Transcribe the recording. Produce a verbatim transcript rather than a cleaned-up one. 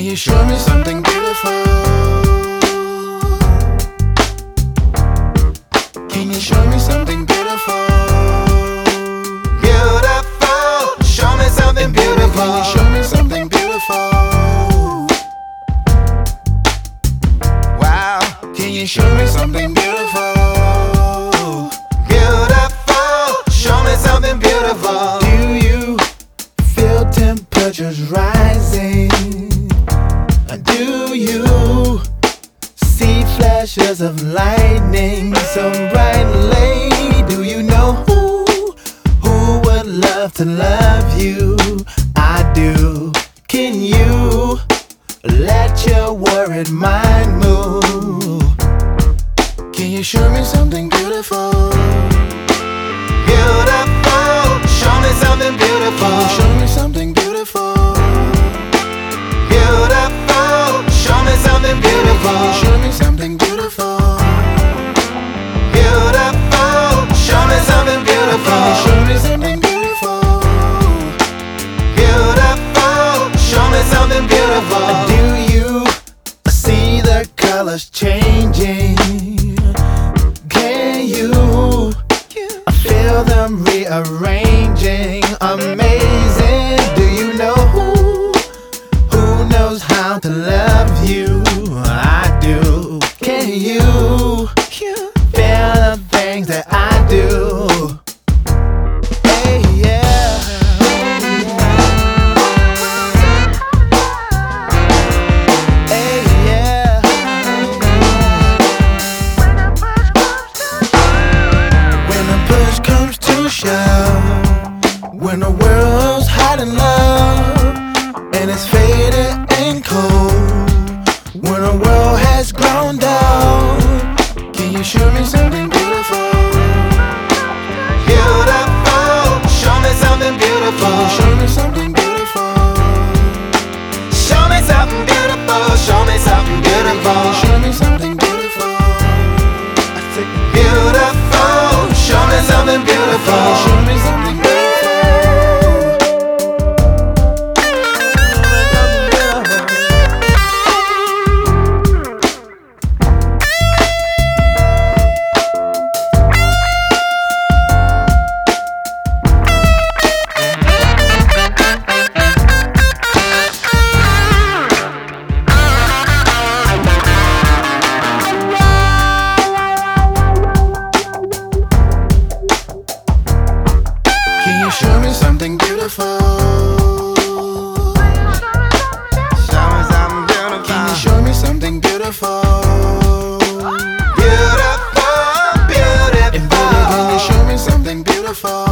you show me something beautiful? Can you show me something beautiful? Beautiful, show me something beautiful. Can you show me something beautiful? Wow, can you show me something beautiful? Beautiful, show me something beautiful. Do you feel temperatures rising? Do you see flashes of lightning so brightly? Do you know who, who would love to love you? I do. Can you let your worried mind move? Can you show me something beautiful? Beautiful, show me something beautiful. Can you show me something beautiful? Beautiful, show me something beautiful. Can you show me something beautiful? Beautiful, show me something beautiful. Can you show me something beautiful? Beautiful, show me something beautiful. Do you see the colors changing? Can you feel them rearranging? Amazing. Do you know who, who knows how to love you? I do. Can you feel the things that I do? Hey, yeah. Hey, yeah. When the push comes to shove, when the world's hot in love and it's faded and cold, when the world has grown down, can you show me something beautiful? Beautiful, show me something beautiful. Can you show me something beautiful? Show me something beautiful. Show me something beautiful. Can you show me something beautiful? I think Beautiful, show me something beautiful. can you show me something beautiful? Can you show me something beautiful? Show me something beautiful. Can you show me something beautiful? Beautiful, And baby, can you beautiful. show me something beautiful?